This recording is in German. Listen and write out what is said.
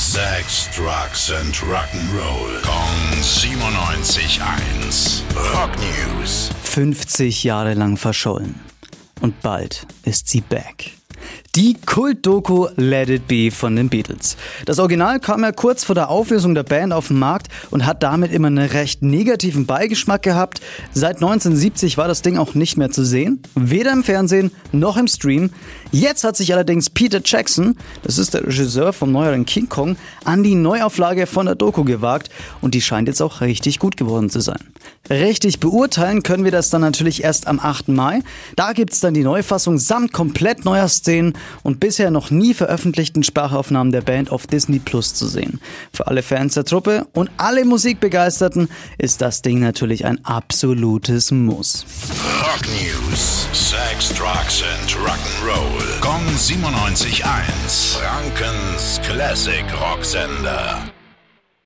Sex, Drugs and Rock'n'Roll. Kong 97.1. Rock News. 50 Jahre lang verschollen. Und bald ist sie back. Die Kult-Doku Let It Be von den Beatles. Das Original kam ja kurz vor der Auflösung der Band auf den Markt und hat damit immer einen recht negativen Beigeschmack gehabt. Seit 1970 war das Ding auch nicht mehr zu sehen, weder im Fernsehen noch im Stream. Jetzt hat sich allerdings Peter Jackson, das ist der Regisseur vom neueren King Kong, an die Neuauflage von der Doku gewagt und die scheint jetzt auch richtig gut geworden zu sein. Richtig beurteilen können wir das dann natürlich erst am 8. Mai. Da gibt's dann die Neufassung samt komplett neuer Szenen und bisher noch nie veröffentlichten Sprachaufnahmen der Band auf Disney Plus zu sehen. Für alle Fans der Truppe und alle Musikbegeisterten ist das Ding natürlich ein absolutes Muss. Rock News. Sex, Drugs and Rock'n'Roll. Kong 97.1. Frankens Classic Rocksender.